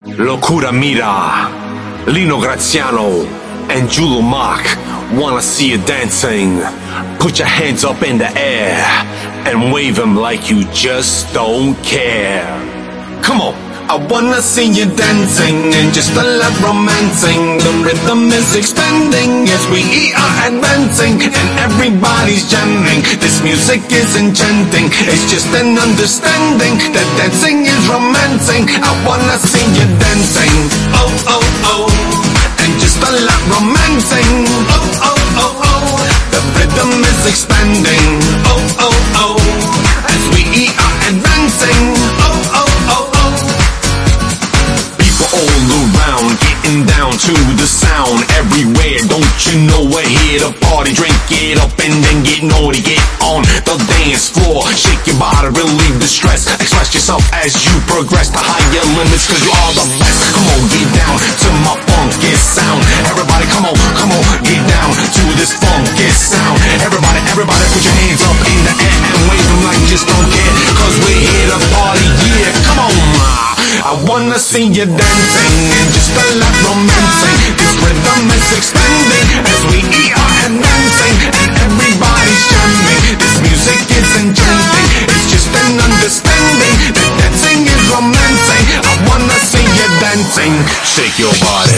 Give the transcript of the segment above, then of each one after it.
Locura Mira, Lino Graziano, and Julu Mock. Wanna see you dancing? Put your hands up in the air and wave them like you just don't care. Come on! I wanna see you dancing and just a lot romancing. The rhythm is expanding as we are advancing, and everybody's jamming. This music is enchanting. It's just an understanding that dancing is romancing. I wanna see you dancing. Oh, oh, oh. And just a lot romancing. Oh, oh, oh, oh. The rhythm is expanding. Oh, oh, oh. As we are advancing. Oh, oh, oh, oh. All around, getting down to the sound everywhere. Don't you know we're here to party? Drink it up and then get naughty. Get on the dance floor, shake your body, relieve the stress. Express yourself as you progress to higher limits, cause you are the best. Come on, get down to my funky sound. Everybody come on, get down to this funky sound. Everybody, everybody put your hands up in the air and wave them like you just don't care, cause we're here to party, yeah, come on. I wanna see you dancing and just a lot romancing. This rhythm is expanding as we are advancing, and everybody's jamming. This music is enchanting. It's just an understanding that dancing is romancing. I wanna see you dancing. Shake your body.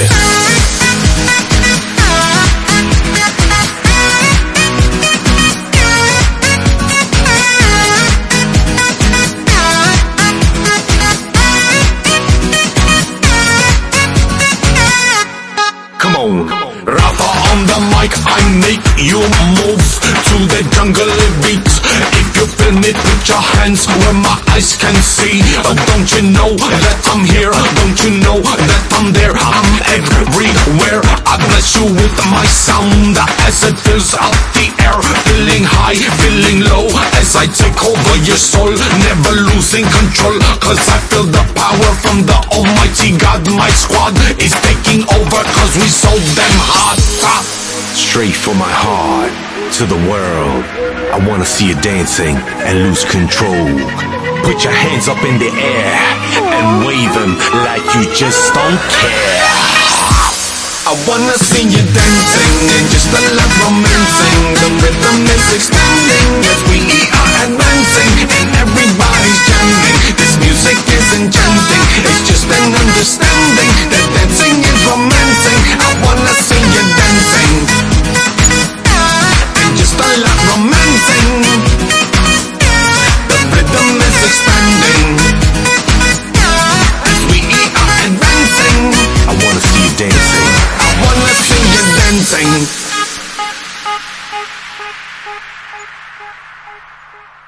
Rafa on the mic, I make you move to the jungle beat. If you feel me, put your hands where my eyes can see. Don't you know that I'm here? Don't you know that I'm there? I'm everywhere. I bless you with my sound as it fills up the air. Feeling high, feeling low as I take over your soul. Never losing control, cause I feel the power from the Almighty God. My squad is taking over, cause we so damn hot. Straight from my heart to the world, I wanna see you dancing and lose control. Put your hands up in the air and wave them like you just don't care. I wanna see you dancing and just a lot romancing. The rhythm is expanding as we are advancing, and everybody's jamming. This music is enchanting. It's just an understanding that dancing is romancing. I wanna see you dancing and just a lot romancing. The rhythm is expanding as we are advancing. I wanna see you dancing. I wanna see you dancing.